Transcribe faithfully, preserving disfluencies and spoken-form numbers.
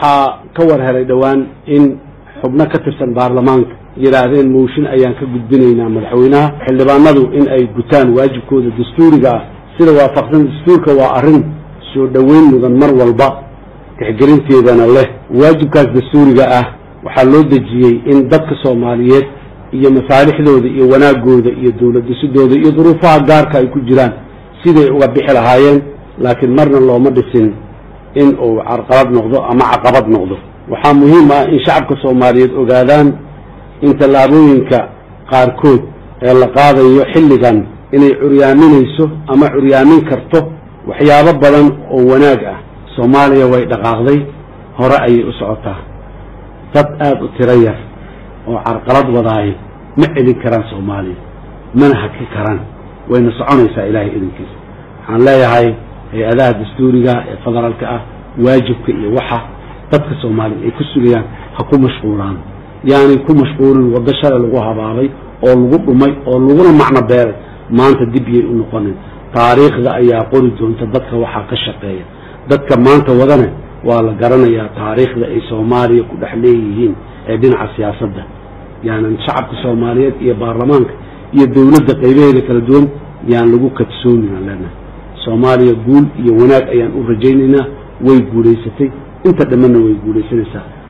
waxaa ka war helay dhowaan in xubno ka tirsan baarlamaanka yiraahdeen mooshin ayaan ka gudbinaynaa madaxweynaha xildhibaanadu in ay gutaan waajibkooda dastuuriga ah sida waafaqsan dastuurka waa arrin soo dhaweyn mudan mar walba tixgelinteedana leh waajibkaas dastuuriga ah waxaa loo dejiyey in dadka Soomaaliyeed iyo masaalixdooda iyo wanaagooda iyo dawladdisidooda iyo duruufaha gaarka ay ku jiraan siday uga bixi lahaayeen laakiin marna looma dhisin in uu carqalad noqdo ama caqabad noqdo waxaa muhiim ah in shacabka Soomaaliyeed ogaadaan in tallaabooyinka qaarkood ee la qaadayo xilligan inay curyaaminayso ama curyaamin karto waxyaabo badan oo wanaag ah Soomaaliya way dhaqaaqday hore ayay u socotaa dad aad u tiro yar oo carqalad wadaay ma celin karaan Soomaaliya mana haki karaan wayna soconaysaa ilaahay idinkiisa waxaan leeyahay hay'adaha dastuuriga ee federaalka ah waajibka iyo waxa dadka Soomaaliyeed ay ku sugayaan ha ku mashquulaan yaani ku mashquulin wada shara lagu habaabay oo lagu dhumay oo laguna macna beeray maanta dib ay u noqoneen taariikhda ayaa qori doonta dadka waxa ka shaqeeya dadka maanta wadana waa la garanayaa taariikhda ay Soomaaliya ku dhaxleeyeen ee dhinaca siyaasadda yaani shacabka Soomaaliyeed iyo baarlamaanka iyo dawladda qaybaheeda kala duwan yaan lagu kadsoonin lana Soomaaliya guul iyo wanaag ayaan u rajaynaynaa way guuleysatay inta dhammaana way guuleysanaysaa